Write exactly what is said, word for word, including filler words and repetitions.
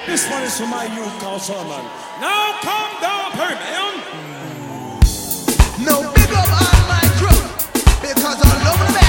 This one is for my youth called Sherman. Now calm down, Perry, man. No big up on my crew because all over the